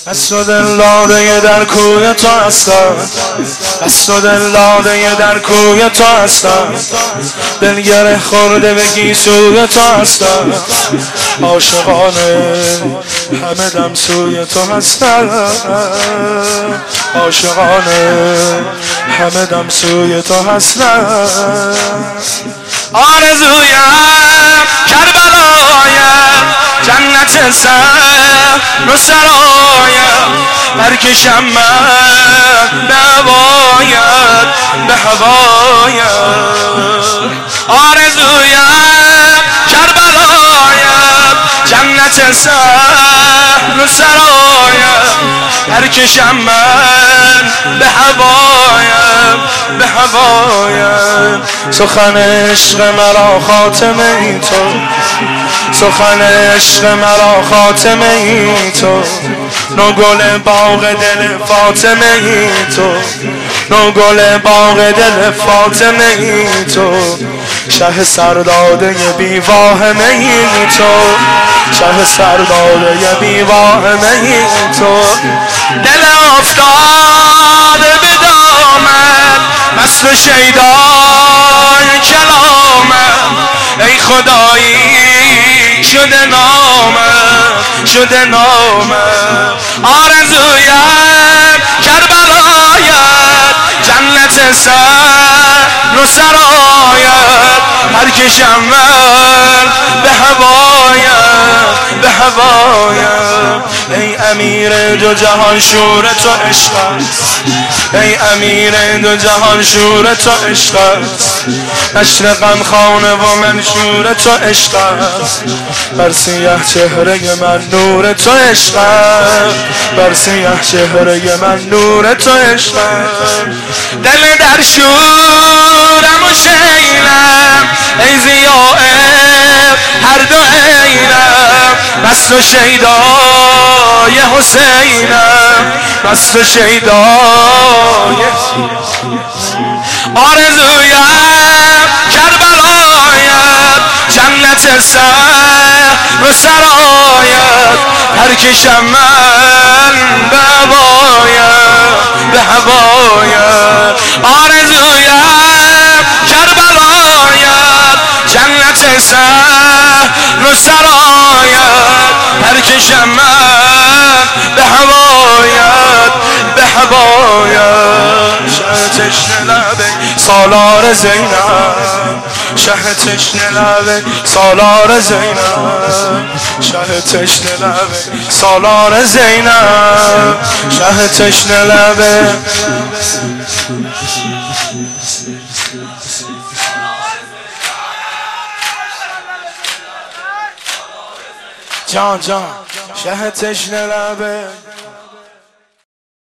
دست و دل داده در کوی تو هستم، دست و دل داده در کوی تو هستم، دل گره خورده به گیسوی تو هستم، عاشقانه همه دم سوی تو هستم، عاشقانه همه دم سوی تو هستم. آرزویم کربلایم جنت سر و سرایم برکشم من به هوایم به هوایم. آرزویم کربلایم جنت سر و سرایم برکشم من به هوایم به هوایم. سخن عشق مرا خاتمه ای تو، سخن عشق مرا خاتمه ای تو، نو گل باغ دل فاطمه ای تو، نو گل باغ دل فاطمه ای تو، شه سرداده بی واهمه ای تو، شه سرداده بی واهمه ای تو. دل افتاده به دامن مست و شیدای کلامم، ای خدایی شده نامم شده نامم. آرزویم کربلایت جنت سر و سرایت برکشم من به هوایم به هوایم. ای امیر دو جهان شور تو عشقت، ای امیر دو جهان شور تو عشقت، نشر غم خانه و منشور تو عشقت، بر سیه چهره من نور تو عشقت، بر سیه چهره من نور تو عشقت. دل در شورم و شیلم ای ضیاء هر دو عینم، مست و شیدای حسینم مست و شیدای. آرزویم کربلایت جنت سر و سرایت برکشم من به هوایم به هوایم. آرزویم کربلایت جنت سر و سرایت برکشم من به هوایت به هوایت. شه تشنه لبه سالار زینب، شه تشنه لبه سالار زینب، شه تشنه لبه سالار زینب، شه تشنه لبه. جان جان شه تشنه لبه